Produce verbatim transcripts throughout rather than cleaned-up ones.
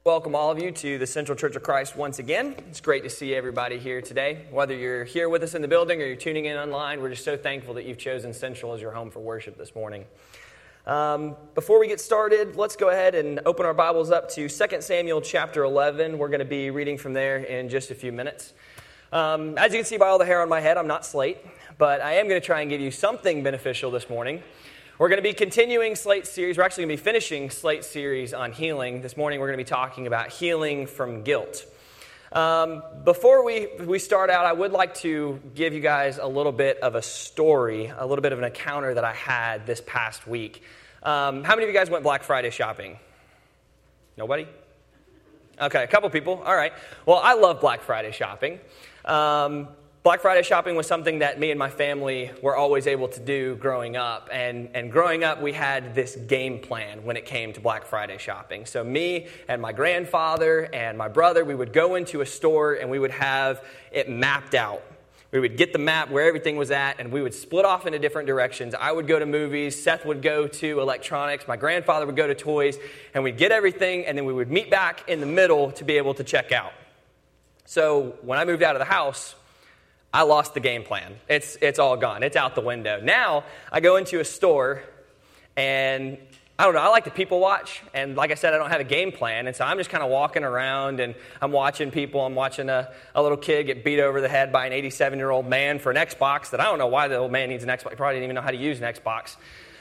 Welcome all of you to the Central Church of Christ once again. It's great to see everybody here today. Whether you're here with us in the building or you're tuning in online, we're just so thankful that you've chosen Central as your home for worship this morning. Um, before we get started, let's go ahead and open our Bibles up to Second Samuel chapter eleven. We're going to be reading from there in just a few minutes. Um, as you can see by all the hair on my head, I'm not Slate, but I am going to try and give you something beneficial this morning. We're going to be continuing Slate's series. We're actually going to be finishing Slate's series on healing. This morning we're going to be talking about healing from guilt. Um, before we, we start out, I would like to give you guys a little bit of a story, a little bit of an encounter that I had this past week. Um, how many of you guys went Black Friday shopping? Nobody? Okay, a couple people. All right. Well, I love Black Friday shopping. Um Black Friday shopping was something that me and my family were always able to do growing up. And, and growing up, we had this game plan when it came to Black Friday shopping. So me and my grandfather and my brother, we would go into a store and we would have it mapped out. We would get the map where everything was at, and we would split off into different directions. I would go to movies, Seth would go to electronics, my grandfather would go to toys, and we'd get everything, and then we would meet back in the middle to be able to check out. So when I moved out of the house, I lost the game plan. It's it's all gone. It's out the window. Now, I go into a store, and I don't know, I like to people watch, and like I said, I don't have a game plan, and so I'm just kind of walking around, and I'm watching people. I'm watching a, a little kid get beat over the head by an eighty-seven-year-old man for an Xbox that I don't know why the old man needs an Xbox. He probably didn't even know how to use an Xbox.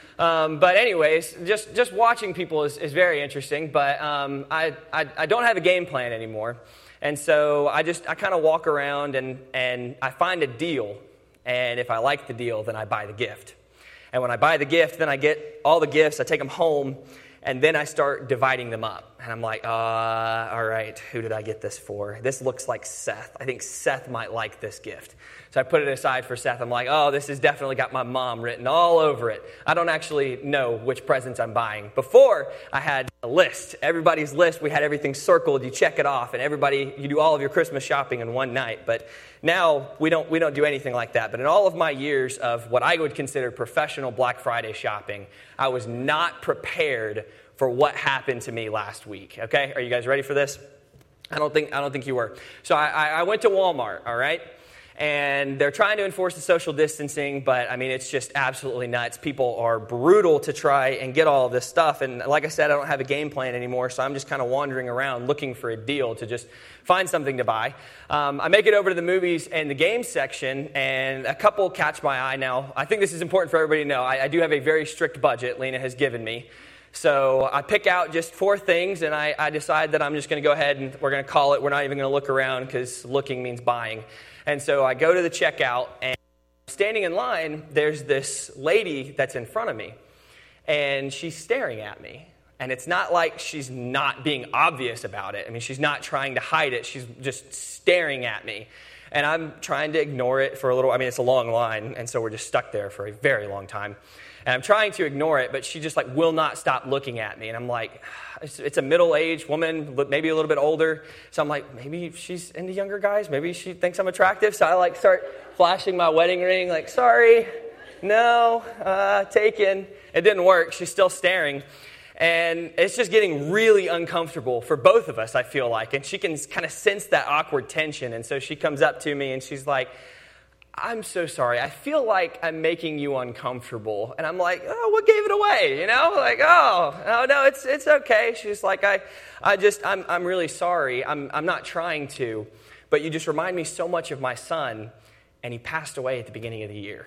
Um, but anyways, just, just watching people is, is very interesting, but um, I, I I don't have a game plan anymore. And so I just, I kind of walk around and, and I find a deal. And if I like the deal, then I buy the gift. And when I buy the gift, then I get all the gifts, I take them home, and then I start dividing them up. And I'm like, uh, all right, who did I get this for? This looks like Seth. I think Seth might like this gift. So I put it aside for Seth. I'm like, oh, this has definitely got my mom written all over it. I don't actually know which presents I'm buying. Before, I had a list. Everybody's list, we had everything circled. You check it off, and everybody, you do all of your Christmas shopping in one night. But now, we don't we don't do anything like that. But in all of my years of what I would consider professional Black Friday shopping, I was not prepared for what happened to me last week. Okay, are you guys ready for this? I don't think I don't think you were. So I, I went to Walmart, all right? And they're trying to enforce the social distancing, but, I mean, it's just absolutely nuts. People are brutal to try and get all of this stuff. And like I said, I don't have a game plan anymore, so I'm just kind of wandering around looking for a deal to just find something to buy. Um, I make it over to the movies and the games section, and a couple catch my eye. Now, I think this is important for everybody to know. I, I do have a very strict budget Lena has given me. So I pick out just four things, and I, I decide that I'm just going to go ahead and we're going to call it. We're not even going to look around because looking means buying. And so I go to the checkout, and standing in line, there's this lady that's in front of me, and she's staring at me. And it's not like she's not being obvious about it. I mean, she's not trying to hide it. She's just staring at me. And I'm trying to ignore it for a little. I mean, it's a long line, and so we're just stuck there for a very long time. And I'm trying to ignore it, but she just like will not stop looking at me. And I'm like, it's, it's a middle-aged woman, maybe a little bit older. So I'm like, maybe she's into younger guys. Maybe she thinks I'm attractive. So I like start flashing my wedding ring, like, sorry, no, uh, taken. It didn't work. She's still staring. And it's just getting really uncomfortable for both of us, I feel like. And she can kind of sense that awkward tension. And so she comes up to me and she's like, I'm so sorry. I feel like I'm making you uncomfortable. And I'm like, oh, what gave it away? You know, like, oh, oh no, it's it's okay. She's like, I, I just, I'm I'm really sorry. I'm I'm not trying to, but you just remind me so much of my son, and he passed away at the beginning of the year.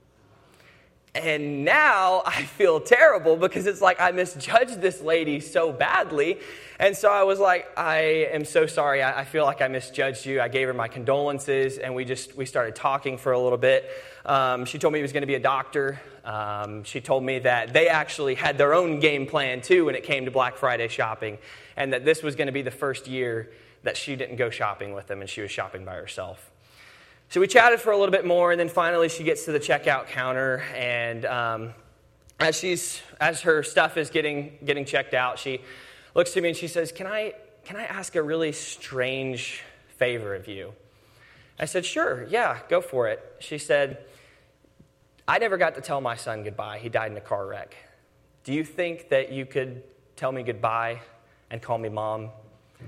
And now I feel terrible because it's like I misjudged this lady so badly. And so I was like, I am so sorry. I, I feel like I misjudged you. I gave her my condolences, and we just we started talking for a little bit. Um, she told me he was going to be a doctor. Um, she told me that they actually had their own game plan, too, when it came to Black Friday shopping, and that this was going to be the first year that she didn't go shopping with them, and she was shopping by herself. So we chatted for a little bit more, and then finally she gets to the checkout counter, and um, as she's as her stuff is getting getting checked out, she looks to me and she says, "Can I can I ask a really strange favor of you?" I said, "Sure, yeah, go for it." She said, "I never got to tell my son goodbye. He died in a car wreck. Do you think that you could tell me goodbye and call me Mom?"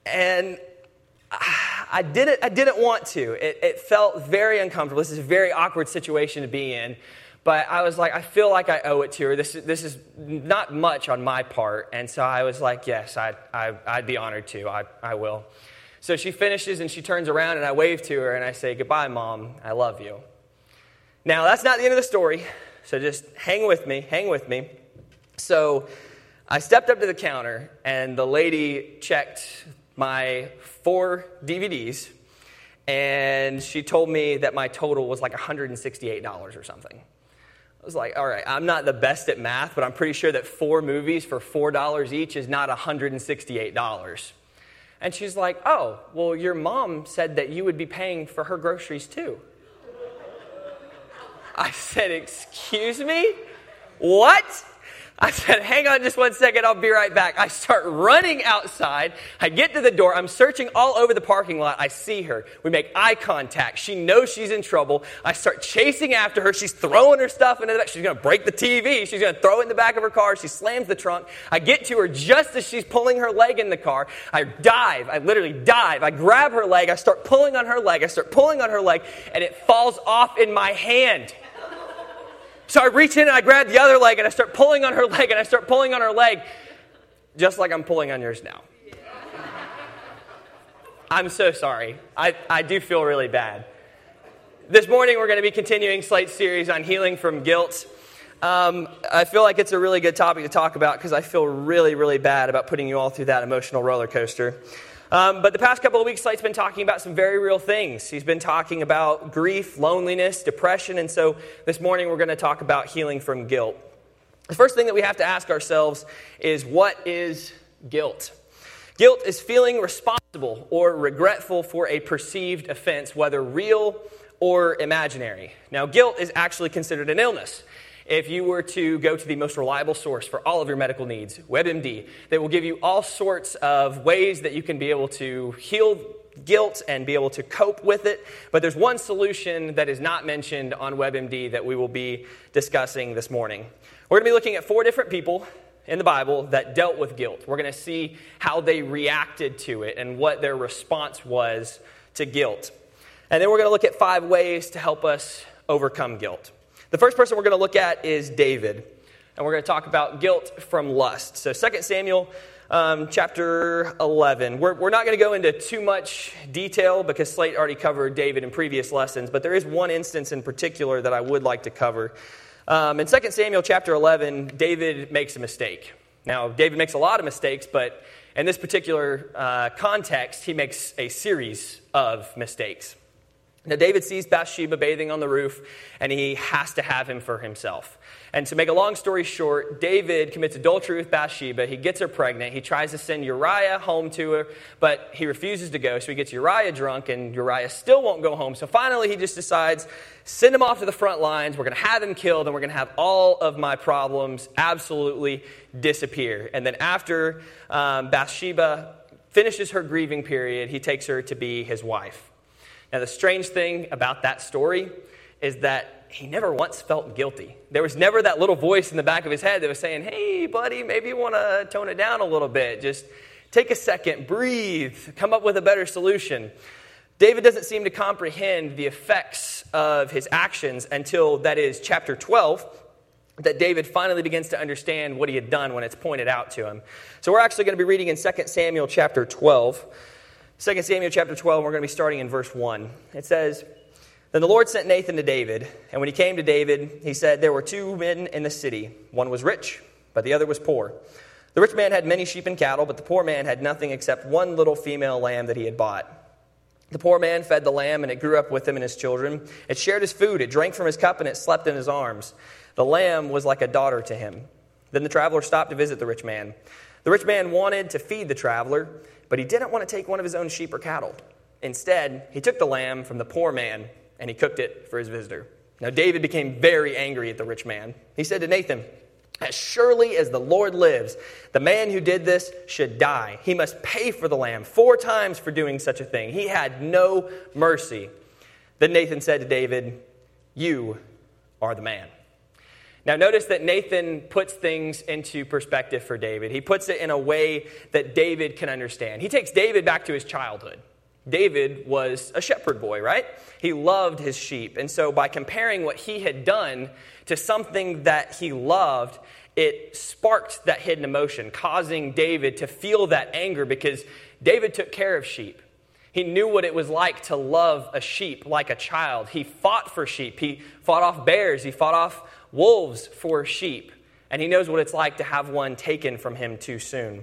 And I didn't, I didn't want to. It, it felt very uncomfortable. This is a very awkward situation to be in. But I was like, I feel like I owe it to her. This, this is not much on my part. And so I was like, yes, I'd, I, I'd be honored to. I, I will. So she finishes and she turns around and I wave to her and I say, goodbye, Mom. I love you. Now, that's not the end of the story. So just hang with me. Hang with me. So I stepped up to the counter and the lady checked my four D V Ds and she told me that my total was like one hundred sixty-eight dollars or something. I was like, all right, I'm not the best at math, but I'm pretty sure that four movies for four dollars each is not one hundred sixty-eight dollars. And she's like, oh, well, your mom said that you would be paying for her groceries too. I said, excuse me? What? I said, hang on just one second, I'll be right back. I start running outside. I get to the door. I'm searching all over the parking lot. I see her. We make eye contact. She knows she's in trouble. I start chasing after her. She's throwing her stuff into the back. She's going to break the T V. She's going to throw it in the back of her car. She slams the trunk. I get to her just as she's pulling her leg in the car. I dive. I literally dive. I grab her leg. I start pulling on her leg. I start pulling on her leg, and it falls off in my hand. So I reach in and I grab the other leg and I start pulling on her leg and I start pulling on her leg just like I'm pulling on yours now. I'm so sorry. I, I do feel really bad. This morning we're going to be continuing Slate's series on healing from guilt. Um, I feel like it's a really good topic to talk about because I feel really, really bad about putting you all through that emotional roller coaster. Um, but the past couple of weeks, Slate's been talking about some very real things. He's been talking about grief, loneliness, depression, and so this morning we're going to talk about healing from guilt. The first thing that we have to ask ourselves is, what is guilt? Guilt is feeling responsible or regretful for a perceived offense, whether real or imaginary. Now, guilt is actually considered an illness. If you were to go to the most reliable source for all of your medical needs, WebMD, they will give you all sorts of ways that you can be able to heal guilt and be able to cope with it. But there's one solution that is not mentioned on WebMD that we will be discussing this morning. We're going to be looking at four different people in the Bible that dealt with guilt. We're going to see how they reacted to it and what their response was to guilt. And then we're going to look at five ways to help us overcome guilt. The first person we're going to look at is David, and we're going to talk about guilt from lust. So Second Samuel um, chapter eleven. We're, we're not going to go into too much detail because Slate already covered David in previous lessons, but there is one instance in particular that I would like to cover. Um, in Second Samuel chapter eleven, David makes a mistake. Now, David makes a lot of mistakes, but in this particular uh, context, he makes a series of mistakes. Now, David sees Bathsheba bathing on the roof, and he has to have him for himself. And to make a long story short, David commits adultery with Bathsheba. He gets her pregnant. He tries to send Uriah home to her, but he refuses to go. So he gets Uriah drunk, and Uriah still won't go home. So finally, he just decides, send him off to the front lines. We're going to have him killed, and we're going to have all of my problems absolutely disappear. And then after um, Bathsheba finishes her grieving period, he takes her to be his wife. Now, the strange thing about that story is that he never once felt guilty. There was never that little voice in the back of his head that was saying, hey, buddy, maybe you want to tone it down a little bit. Just take a second, breathe, come up with a better solution. David doesn't seem to comprehend the effects of his actions until, that is, chapter twelve, that David finally begins to understand what he had done when it's pointed out to him. So we're actually going to be reading in Second Samuel chapter twelve. Second Samuel chapter twelve, we're going to be starting in verse one. It says, Then the Lord sent Nathan to David, and when he came to David, he said, There were two men in the city. One was rich, but the other was poor. The rich man had many sheep and cattle, but the poor man had nothing except one little female lamb that he had bought. The poor man fed the lamb, and it grew up with him and his children. It shared his food, it drank from his cup, and it slept in his arms. The lamb was like a daughter to him. Then the traveler stopped to visit the rich man. The rich man wanted to feed the traveler, but he didn't want to take one of his own sheep or cattle. Instead, he took the lamb from the poor man, and he cooked it for his visitor. Now David became very angry at the rich man. He said to Nathan, As surely as the Lord lives, the man who did this should die. He must pay for the lamb four times for doing such a thing. He had no mercy. Then Nathan said to David, You are the man. Now notice that Nathan puts things into perspective for David. He puts it in a way that David can understand. He takes David back to his childhood. David was a shepherd boy, right? He loved his sheep. And so by comparing what he had done to something that he loved, it sparked that hidden emotion, causing David to feel that anger because David took care of sheep. He knew what it was like to love a sheep like a child. He fought for sheep. He fought off bears. He fought off wolves for sheep. And he knows what it's like to have one taken from him too soon.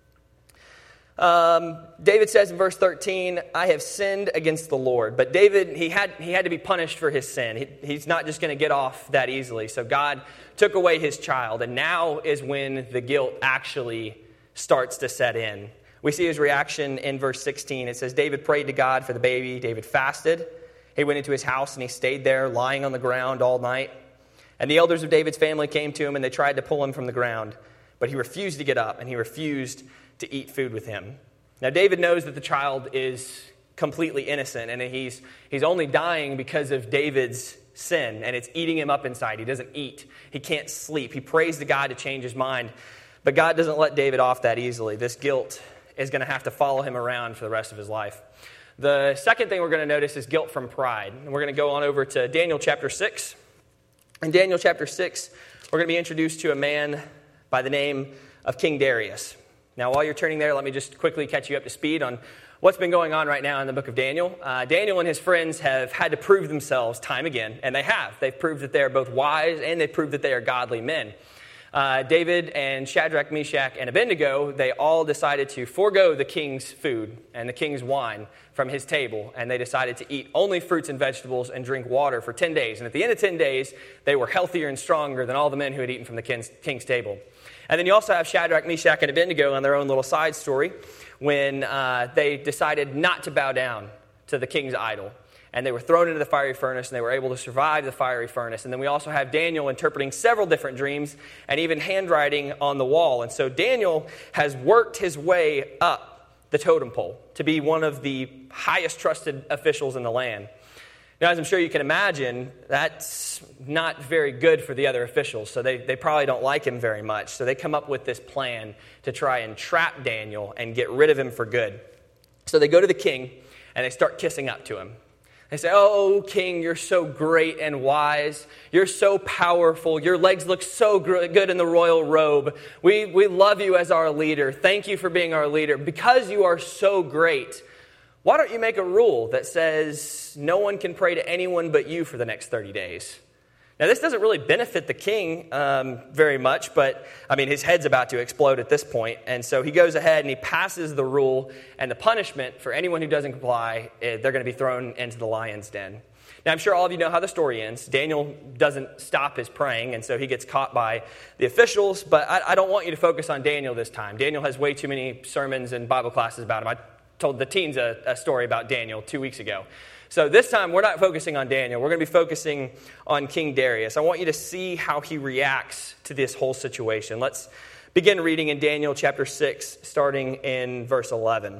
Um, David says in verse thirteen, I have sinned against the Lord. But David, he had he had to be punished for his sin. He, he's not just going to get off that easily. So God took away his child. And now is when the guilt actually starts to set in. We see his reaction in verse sixteen. It says, David prayed to God for the baby. David fasted. He went into his house and he stayed there lying on the ground all night. And the elders of David's family came to him and they tried to pull him from the ground. But he refused to get up and he refused to eat food with him. Now David knows that the child is completely innocent and he's he's only dying because of David's sin and it's eating him up inside. He doesn't eat. He can't sleep. He prays to God to change his mind. But God doesn't let David off that easily. This guilt is going to have to follow him around for the rest of his life. The second thing we're going to notice is guilt from pride. And we're going to go on over to Daniel chapter six. In Daniel chapter six, we're going to be introduced to a man by the name of King Darius. Now, while you're turning there, let me just quickly catch you up to speed on what's been going on right now in the book of Daniel. Uh, Daniel and his friends have had to prove themselves time again, and they have. They've proved that they are both wise, and they've proved that they are godly men. Uh, David and Shadrach, Meshach, and Abednego, they all decided to forego the king's food and the king's wine from his table, and they decided to eat only fruits and vegetables and drink water for ten days. And at the end of ten days, they were healthier and stronger than all the men who had eaten from the king's, king's table. And then you also have Shadrach, Meshach, and Abednego on their own little side story when uh, they decided not to bow down to the king's idol. And they were thrown into the fiery furnace, and they were able to survive the fiery furnace. And then we also have Daniel interpreting several different dreams and even handwriting on the wall. And so Daniel has worked his way up the totem pole to be one of the highest trusted officials in the land. Now, as I'm sure you can imagine, that's not very good for the other officials, so they, they probably don't like him very much. So they come up with this plan to try and trap Daniel and get rid of him for good. So they go to the king, and they start kissing up to him. They say, oh, king, you're so great and wise. You're so powerful. Your legs look so good in the royal robe. We, we love you as our leader. Thank you for being our leader. Because you are so great, why don't you make a rule that says no one can pray to anyone but you for the next thirty days? Now, this doesn't really benefit the king um, very much, but, I mean, his head's about to explode at this point. And so he goes ahead and he passes the rule, and the punishment for anyone who doesn't comply, they're going to be thrown into the lion's den. Now, I'm sure all of you know how the story ends. Daniel doesn't stop his praying, and so he gets caught by the officials, but I, I don't want you to focus on Daniel this time. Daniel has way too many sermons and Bible classes about him. I told the teens a, a story about Daniel two weeks ago. So this time, we're not focusing on Daniel. We're going to be focusing on King Darius. I want you to see how he reacts to this whole situation. Let's begin reading in Daniel chapter six, starting in verse eleven.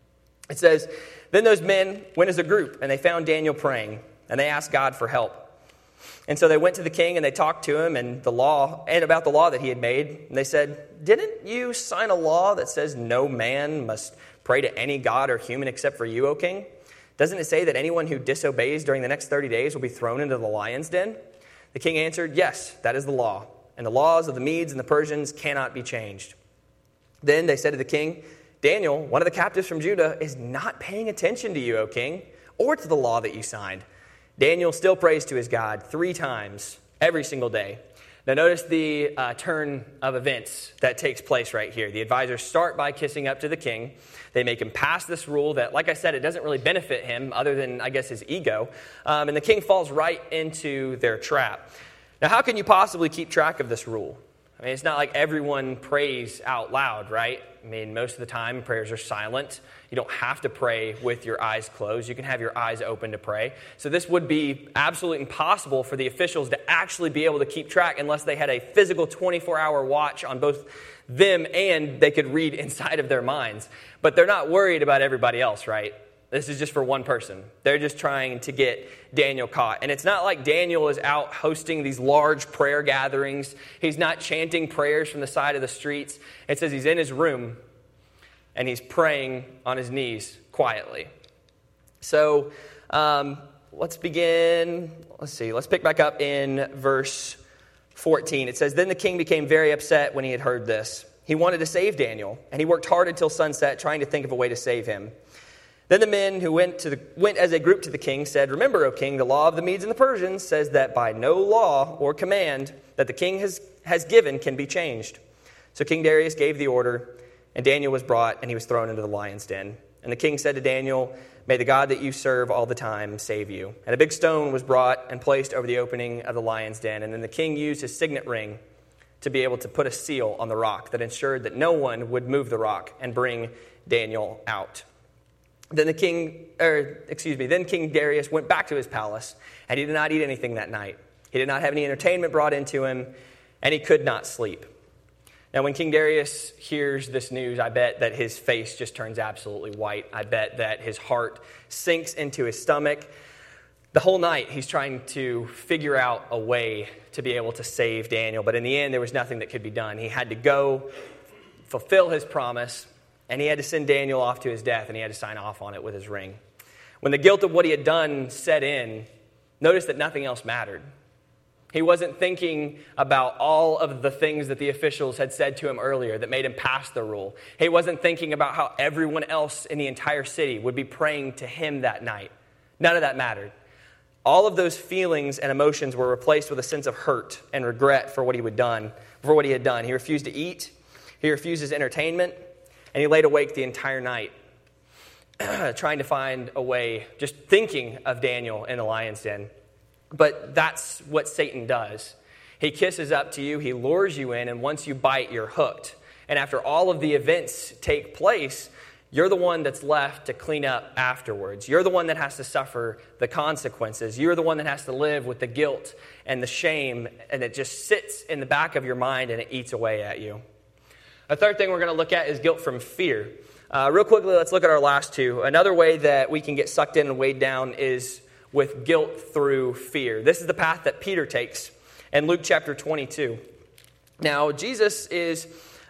It says, Then those men went as a group, and they found Daniel praying, and they asked God for help. And so they went to the king, and they talked to him and the law and about the law that he had made. And they said, Didn't you sign a law that says no man must pray to any god or human except for you, O king? Doesn't it say that anyone who disobeys during the next thirty days will be thrown into the lion's den? The king answered, Yes, that is the law. And the laws of the Medes and the Persians cannot be changed. Then they said to the king, Daniel, one of the captives from Judah, is not paying attention to you, O king, or to the law that you signed. Daniel still prays to his God three times every single day. Now notice the uh, turn of events that takes place right here. The advisors start by kissing up to the king. They make him pass this rule that, like I said, it doesn't really benefit him other than, I guess, his ego. Um, and the king falls right into their trap. Now, how can you possibly keep track of this rule? I mean, it's not like everyone prays out loud, right? I mean, most of the time, prayers are silent. You don't have to pray with your eyes closed. You can have your eyes open to pray. So this would be absolutely impossible for the officials to actually be able to keep track unless they had a physical twenty-four hour watch on both them and they could read inside of their minds. But they're not worried about everybody else, right? This is just for one person. They're just trying to get Daniel caught. And it's not like Daniel is out hosting these large prayer gatherings. He's not chanting prayers from the side of the streets. It says he's in his room and he's praying on his knees quietly. So um, let's begin. Let's see. Let's pick back up in verse fourteen. It says, "Then the king became very upset when he had heard this. He wanted to save Daniel, and he worked hard until sunset, trying to think of a way to save him. Then the men who went to the, went as a group to the king said, 'Remember, O king, the law of the Medes and the Persians says that by no law or command that the king has, has given can be changed.' So King Darius gave the order, and Daniel was brought, and he was thrown into the lion's den. And the king said to Daniel, 'May the God that you serve all the time save you.' And a big stone was brought and placed over the opening of the lion's den. And then the king used his signet ring to be able to put a seal on the rock that ensured that no one would move the rock and bring Daniel out. Then the king, or excuse me, then King Darius went back to his palace, and he did not eat anything that night. He did not have any entertainment brought into him, and he could not sleep." Now, when King Darius hears this news, I bet that his face just turns absolutely white. I bet that his heart sinks into his stomach. The whole night, he's trying to figure out a way to be able to save Daniel, but in the end, there was nothing that could be done. He had to go fulfill his promise, and he had to send Daniel off to his death, and he had to sign off on it with his ring. When the guilt of what he had done set in, notice that nothing else mattered. He wasn't thinking about all of the things that the officials had said to him earlier that made him pass the rule. He wasn't thinking about how everyone else in the entire city would be praying to him that night. None of that mattered. All of those feelings and emotions were replaced with a sense of hurt and regret for what he had done. For what he had done. He refused to eat. He refused his entertainment. And he laid awake the entire night, trying to find a way, just thinking of Daniel in the lion's den. But that's what Satan does. He kisses up to you, he lures you in, and once you bite, you're hooked. And after all of the events take place, you're the one that's left to clean up afterwards. You're the one that has to suffer the consequences. You're the one that has to live with the guilt and the shame, and it just sits in the back of your mind and it eats away at you. A third thing we're going to look at is guilt from fear. Uh, real quickly, let's look at our last two. Another way that we can get sucked in and weighed down is with guilt through fear. This is the path that Peter takes in Luke chapter twenty-two. Now, Jesus is,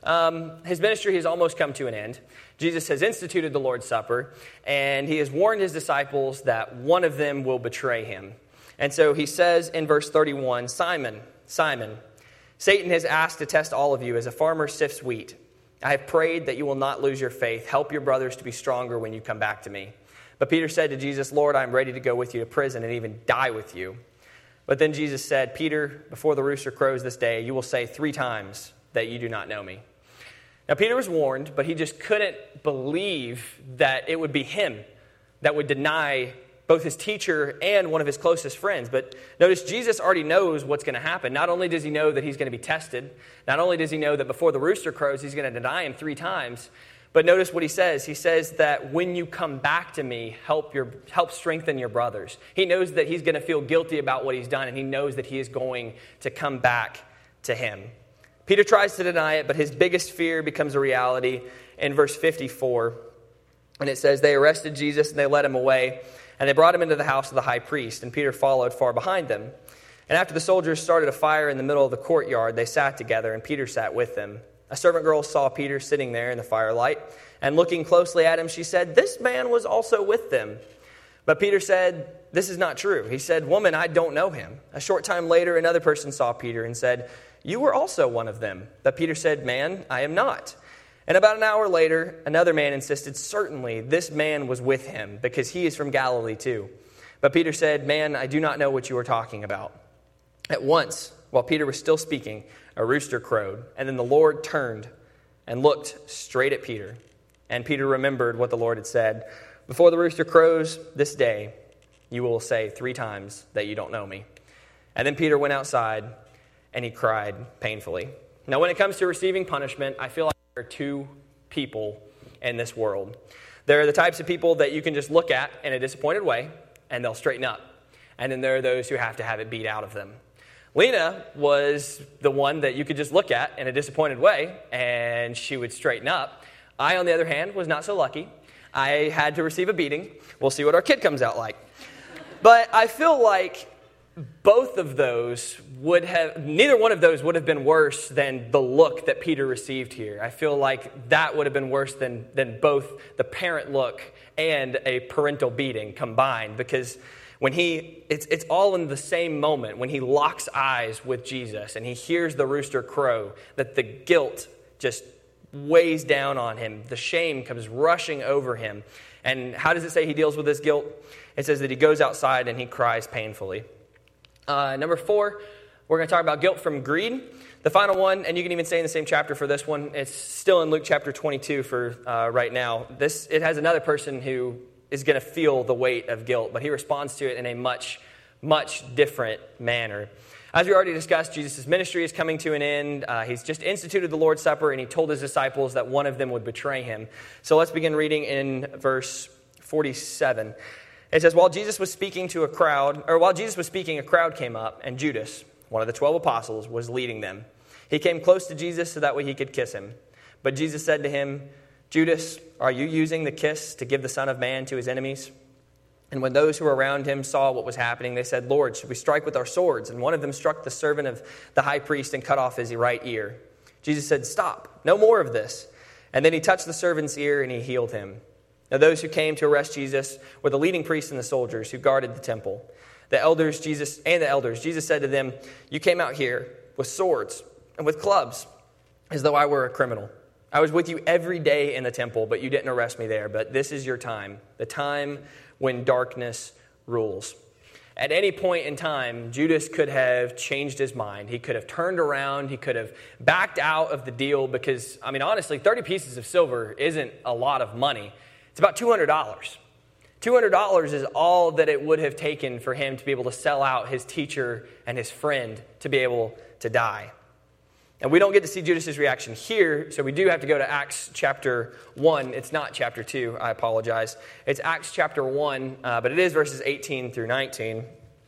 um, his ministry has almost come to an end. Jesus has instituted the Lord's Supper, and he has warned his disciples that one of them will betray him. And so he says in verse thirty-one, "Simon, Simon, Satan has asked to test all of you as a farmer sifts wheat. I have prayed that you will not lose your faith. Help your brothers to be stronger when you come back to me." But Peter said to Jesus, "Lord, I am ready to go with you to prison and even die with you." But then Jesus said, "Peter, before the rooster crows this day, you will say three times that you do not know me." Now, Peter was warned, but he just couldn't believe that it would be him that would deny both his teacher and one of his closest friends. But notice Jesus already knows what's going to happen. Not only does he know that he's going to be tested, not only does he know that before the rooster crows, he's going to deny him three times, but notice what he says. He says that when you come back to me, help your help strengthen your brothers. He knows that he's going to feel guilty about what he's done, and he knows that he is going to come back to him. Peter tries to deny it, but his biggest fear becomes a reality in verse fifty-four. And it says, "They arrested Jesus and they led him away. And they brought him into the house of the high priest, and Peter followed far behind them. And after the soldiers started a fire in the middle of the courtyard, they sat together, and Peter sat with them. A servant girl saw Peter sitting there in the firelight, and looking closely at him, she said, 'This man was also with them.' But Peter said, 'This is not true.' He said, 'Woman, I don't know him.' A short time later, another person saw Peter and said, 'You were also one of them.' But Peter said, 'Man, I am not.' And about an hour later, another man insisted, 'Certainly, this man was with him, because he is from Galilee too.' But Peter said, 'Man, I do not know what you are talking about.' At once, while Peter was still speaking, a rooster crowed, and then the Lord turned and looked straight at Peter. And Peter remembered what the Lord had said, 'Before the rooster crows this day, you will say three times that you don't know me.' And then Peter went outside, and he cried painfully." Now, when it comes to receiving punishment, I feel like there are two people in this world. There are the types of people that you can just look at in a disappointed way, and they'll straighten up. And then there are those who have to have it beat out of them. Lena was the one that you could just look at in a disappointed way, and she would straighten up. I, on the other hand, was not so lucky. I had to receive a beating. We'll see what our kid comes out like. But I feel like both of those would have, neither one of those would have been worse than the look that Peter received here. I feel like that would have been worse than, than both the parent look and a parental beating combined, because when he, it's, it's all in the same moment, when he locks eyes with Jesus and he hears the rooster crow, that the guilt just weighs down on him. The shame comes rushing over him. And how does it say he deals with this guilt? It says that he goes outside and he cries painfully. Uh, number four, we're going to talk about guilt from greed. The final one, and you can even stay in the same chapter for this one. It's still in Luke chapter twenty-two for uh, right now. This it has another person who is going to feel the weight of guilt, but he responds to it in a much, much different manner. As we already discussed, Jesus' ministry is coming to an end. Uh, he's just instituted the Lord's Supper, and he told his disciples that one of them would betray him. So let's begin reading in verse forty-seven. It says, while Jesus was speaking to a crowd, or while Jesus was speaking, a crowd came up, and Judas, one of the twelve apostles, was leading them. He came close to Jesus so that way he could kiss him. But Jesus said to him, Judas, are you using the kiss to give the Son of Man to his enemies? And when those who were around him saw what was happening, they said, Lord, should we strike with our swords? And one of them struck the servant of the high priest and cut off his right ear. Jesus said, stop, no more of this. And then he touched the servant's ear and he healed him. Now those who came to arrest Jesus were the leading priests and the soldiers who guarded the temple. The elders, Jesus, and the elders, Jesus said to them, you came out here with swords and with clubs, as though I were a criminal. I was with you every day in the temple, but you didn't arrest me there. But this is your time, the time when darkness rules. At any point in time, Judas could have changed his mind. He could have turned around. He could have backed out of the deal because, I mean, honestly, thirty pieces of silver isn't a lot of money. It's about two hundred dollars. two hundred dollars is all that it would have taken for him to be able to sell out his teacher and his friend to be able to die. And we don't get to see Judas' reaction here, so we do have to go to Acts chapter one. It's not chapter two, I apologize. It's Acts chapter one, uh, but it is verses eighteen through nineteen.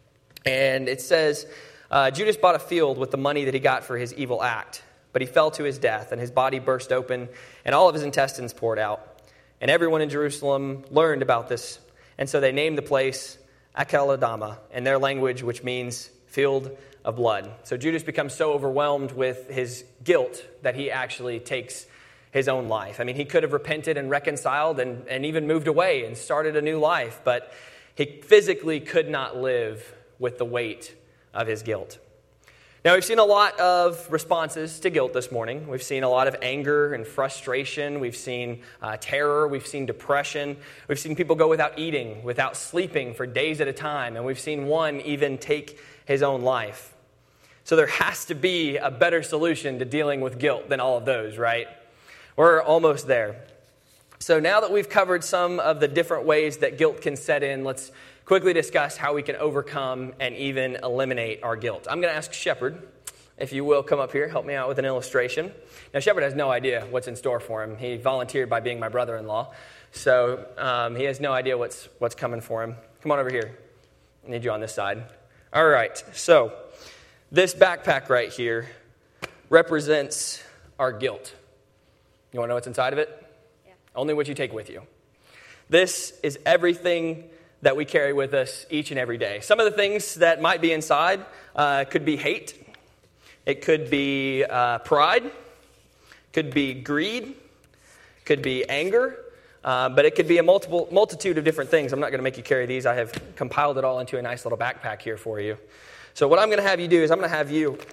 And it says, uh, Judas bought a field with the money that he got for his evil act, but he fell to his death, and his body burst open, and all of his intestines poured out. And everyone in Jerusalem learned about this, and so they named the place Akeldama in their language, which means field of blood. So Judas becomes so overwhelmed with his guilt that he actually takes his own life. I mean, he could have repented and reconciled and, and even moved away and started a new life, but he physically could not live with the weight of his guilt. Now, we've seen a lot of responses to guilt this morning. We've seen a lot of anger and frustration. We've seen uh, terror. We've seen depression. We've seen people go without eating, without sleeping for days at a time. And we've seen one even take his own life. So there has to be a better solution to dealing with guilt than all of those, right? We're almost there. So now that we've covered some of the different ways that guilt can set in, let's quickly discuss how we can overcome and even eliminate our guilt. I'm going to ask Shepard, if you will, come up here, help me out with an illustration. Now, Shepard has no idea what's in store for him. He volunteered by being my brother-in-law, so um, he has no idea what's what's coming for him. Come on over here. I need you on this side. All right, so this backpack right here represents our guilt. You want to know what's inside of it? Yeah. Only what you take with you. This is everything that we carry with us each and every day. Some of the things that might be inside uh, could be hate. It could be uh, pride. Could be greed. Could be anger. Uh, but it could be a multiple multitude of different things. I'm not going to make you carry these. I have compiled it all into a nice little backpack here for you. So what I'm going to have you do is I'm going to have you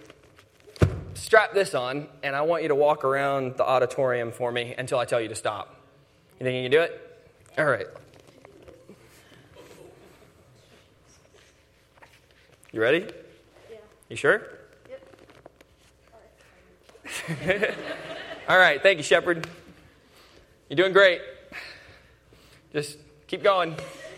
strap this on, and I want you to walk around the auditorium for me until I tell you to stop. You think you can do it? All right. You ready? Yeah. You sure? Yep. All right. Thank you, Shepard. You're doing great. Just keep going.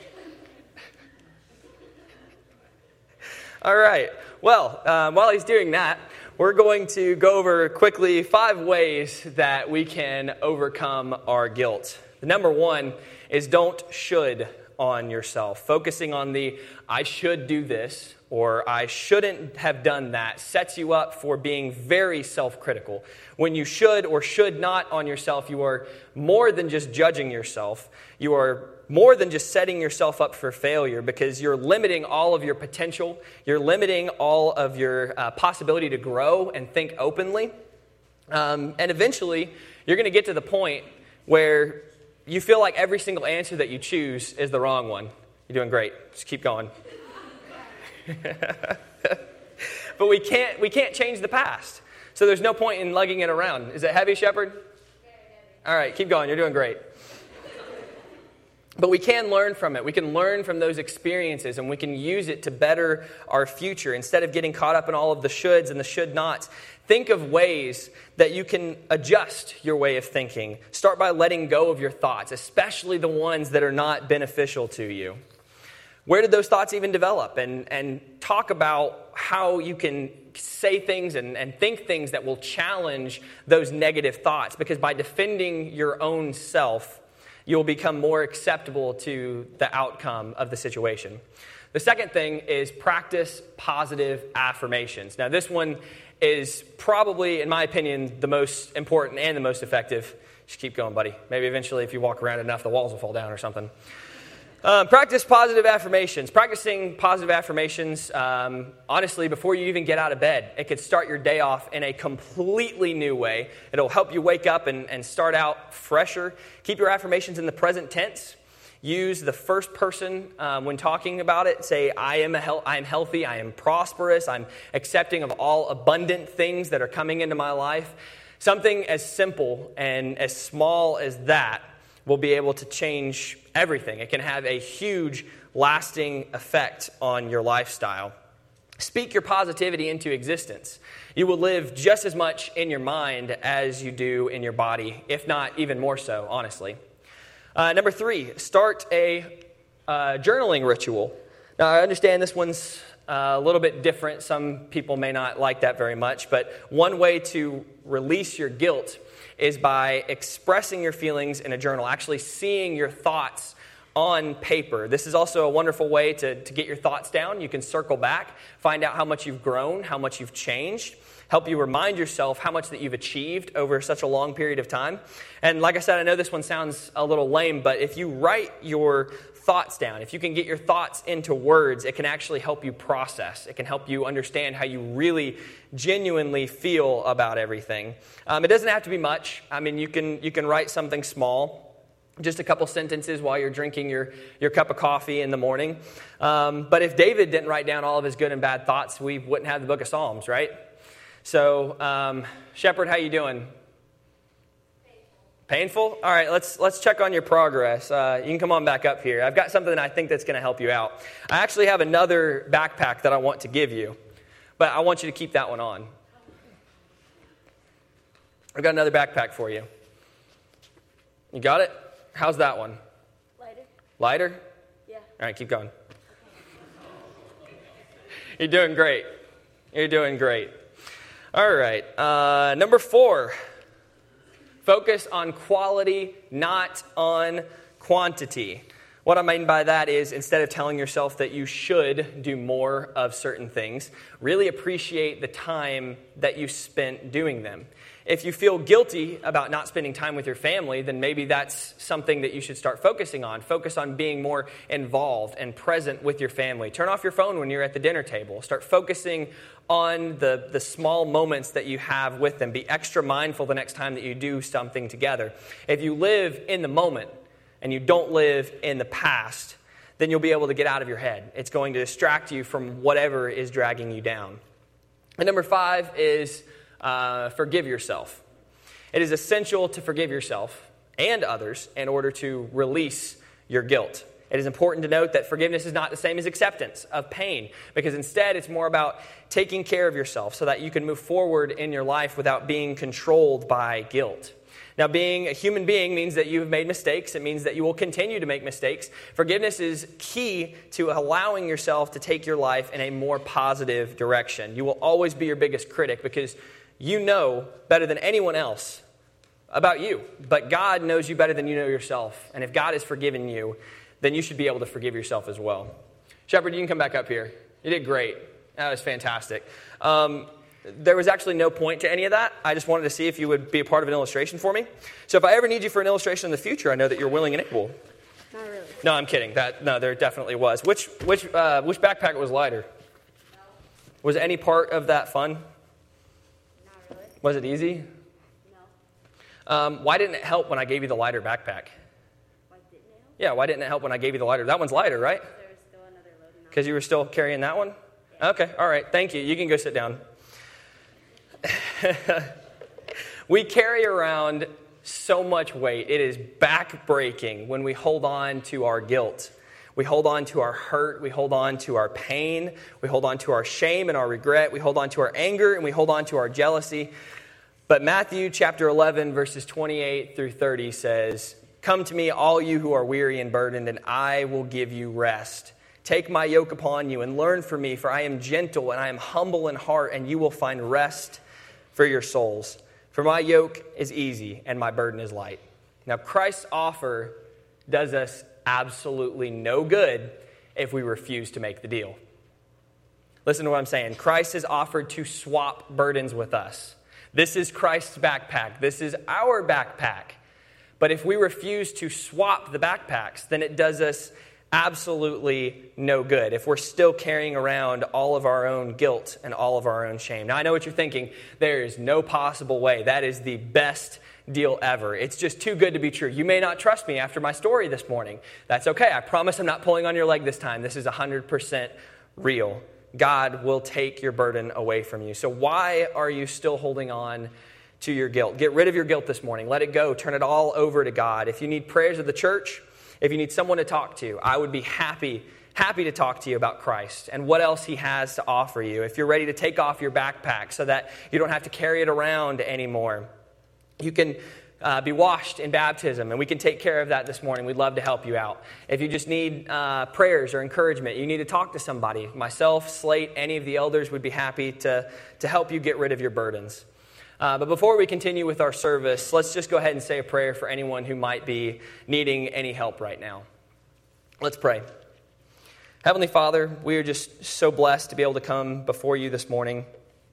All right. Well, um, while he's doing that, we're going to go over quickly five ways that we can overcome our guilt. The number one is don't should on yourself. Focusing on the I should do this or I shouldn't have done that sets you up for being very self-critical. When you should or should not on yourself, you are more than just judging yourself. You are more than just setting yourself up for failure because you're limiting all of your potential. You're limiting all of your uh, possibility to grow and think openly. Um, and eventually, you're going to get to the point where you feel like every single answer that you choose is the wrong one. You're doing great. Just keep going. But we can't we can't change the past. So there's no point in lugging it around. Is it heavy, Shepherd? All right, keep going. You're doing great. But we can learn from it. We can learn from those experiences, and we can use it to better our future. Instead of getting caught up in all of the shoulds and the should nots, think of ways that you can adjust your way of thinking. Start by letting go of your thoughts, especially the ones that are not beneficial to you. Where did those thoughts even develop? And, and talk about how you can say things and, and think things that will challenge those negative thoughts. Because by defending your own self, you'll become more acceptable to the outcome of the situation. The second thing is practice positive affirmations. Now, this one is probably, in my opinion, the most important and the most effective. Just keep going, buddy. Maybe eventually, if you walk around enough, the walls will fall down or something. Um, practice positive affirmations. Practicing positive affirmations, um, honestly, before you even get out of bed, it could start your day off in a completely new way. It'll help you wake up and, and start out fresher. Keep your affirmations in the present tense. Use the first person um, when talking about it. Say, I am, a hel- I am healthy, I am prosperous, I'm accepting of all abundant things that are coming into my life. Something as simple and as small as that will be able to change everything. It can have a huge, lasting effect on your lifestyle. Speak your positivity into existence. You will live just as much in your mind as you do in your body, if not even more so, honestly. Uh, number three, start a uh, journaling ritual. Now, I understand this one's uh, a little bit different. Some people may not like that very much, but one way to release your guilt is by expressing your feelings in a journal, actually seeing your thoughts on paper. This is also a wonderful way to, to get your thoughts down. You can circle back, find out how much you've grown, how much you've changed, help you remind yourself how much that you've achieved over such a long period of time. And like I said, I know this one sounds a little lame, but if you write your thoughts down, if you can get your thoughts into words, it can actually help you process. It can help you understand how you really genuinely feel about everything. Um, it doesn't have to be much. I mean, you can you can write something small, just a couple sentences while you're drinking your, your cup of coffee in the morning. Um, but if David didn't write down all of his good and bad thoughts, we wouldn't have the book of Psalms, right? So, um, Shepherd, how you doing? Painful? All right, let's let's check on your progress. Uh, you can come on back up here. I've got something that I think that's going to help you out. I actually have another backpack that I want to give you, but I want you to keep that one on. I've got another backpack for you. You got it? How's that one? Lighter. Lighter? Yeah. All right, keep going. You're doing great. You're doing great. All right, uh, number four. Focus on quality, not on quantity. What I mean by that is instead of telling yourself that you should do more of certain things, really appreciate the time that you spent doing them. If you feel guilty about not spending time with your family, then maybe that's something that you should start focusing on. Focus on being more involved and present with your family. Turn off your phone when you're at the dinner table. Start focusing on the, the small moments that you have with them. Be extra mindful the next time that you do something together. If you live in the moment and you don't live in the past, then you'll be able to get out of your head. It's going to distract you from whatever is dragging you down. And number five is uh, forgive yourself. It is essential to forgive yourself and others in order to release your guilt. It is important to note that forgiveness is not the same as acceptance of pain, because instead it's more about taking care of yourself so that you can move forward in your life without being controlled by guilt. Now, being a human being means that you have made mistakes. It means that you will continue to make mistakes. Forgiveness is key to allowing yourself to take your life in a more positive direction. You will always be your biggest critic because you know better than anyone else about you. But God knows you better than you know yourself. And if God has forgiven you, then you should be able to forgive yourself as well. Shepard, you can come back up here. You did great. That was fantastic. Um, there was actually no point to any of that. I just wanted to see if you would be a part of an illustration for me. So if I ever need you for an illustration in the future, I know that you're willing and able. Not really. No, I'm kidding. That no, there definitely was. Which which uh, which backpack was lighter? No. Was any part of that fun? Not really. Was it easy? No. Um, why didn't it help when I gave you the lighter backpack? Why didn't it help? Yeah, why didn't it help when I gave you the lighter? That one's lighter, right? There was still another load in Because you were still carrying that one? Yeah. Okay, all right. Thank you. You can go sit down. We carry around so much weight. It is back-breaking when we hold on to our guilt. We hold on to our hurt. We hold on to our pain. We hold on to our shame and our regret. We hold on to our anger, and we hold on to our jealousy. But Matthew chapter eleven, verses twenty-eight through thirty says, "Come to me, all you who are weary and burdened, and I will give you rest. Take my yoke upon you and learn from me, for I am gentle and I am humble in heart, and you will find rest for your souls. For my yoke is easy and my burden is light." Now, Christ's offer does us absolutely no good if we refuse to make the deal. Listen to what I'm saying. Christ has offered to swap burdens with us. This is Christ's backpack. This is our backpack. But if we refuse to swap the backpacks, then it does us absolutely no good if we're still carrying around all of our own guilt and all of our own shame. Now, I know what you're thinking. There is no possible way. That is the best deal ever. It's just too good to be true. You may not trust me after my story this morning. That's okay. I promise I'm not pulling on your leg this time. This is one hundred percent real. God will take your burden away from you. So why are you still holding on to your guilt? Get rid of your guilt this morning. Let it go. Turn it all over to God. If you need prayers of the church, if you need someone to talk to, I would be happy, happy to talk to you about Christ and what else he has to offer you. If you're ready to take off your backpack so that you don't have to carry it around anymore, you can uh, be washed in baptism, and we can take care of that this morning. We'd love to help you out. If you just need uh, prayers or encouragement, you need to talk to somebody. Myself, Slate, any of the elders would be happy to, to help you get rid of your burdens. Uh, but before we continue with our service, let's just go ahead and say a prayer for anyone who might be needing any help right now. Let's pray. Heavenly Father, we are just so blessed to be able to come before you this morning.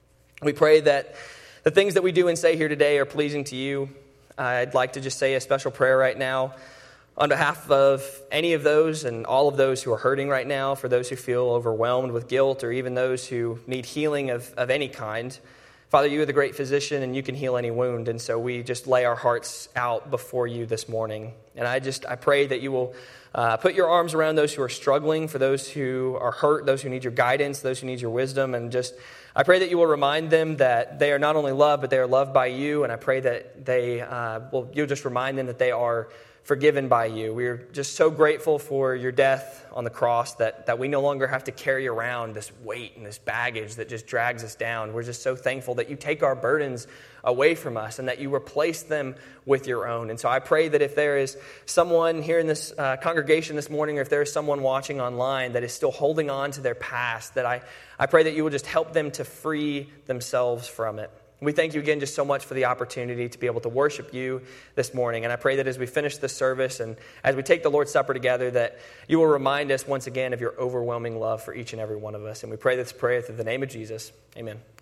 We pray that the things that we do and say here today are pleasing to you. I'd like to just say a special prayer right now on behalf of any of those and all of those who are hurting right now, for those who feel overwhelmed with guilt, or even those who need healing of, of any kind. Father, you are the great physician, and you can heal any wound, and so we just lay our hearts out before you this morning. And I just, I pray that you will uh, put your arms around those who are struggling, for those who are hurt, those who need your guidance, those who need your wisdom, and just, I pray that you will remind them that they are not only loved, but they are loved by you, and I pray that they, uh, well, you'll just remind them that they are forgiven by you. We are just so grateful for your death on the cross that, that we no longer have to carry around this weight and this baggage that just drags us down. We're just so thankful that you take our burdens away from us and that you replace them with your own. And so I pray that if there is someone here in this uh, congregation this morning, or if there is someone watching online that is still holding on to their past, that I, I pray that you will just help them to free themselves from it. We thank you again just so much for the opportunity to be able to worship you this morning. And I pray that as we finish this service and as we take the Lord's Supper together, that you will remind us once again of your overwhelming love for each and every one of us. And we pray this prayer through the name of Jesus. Amen.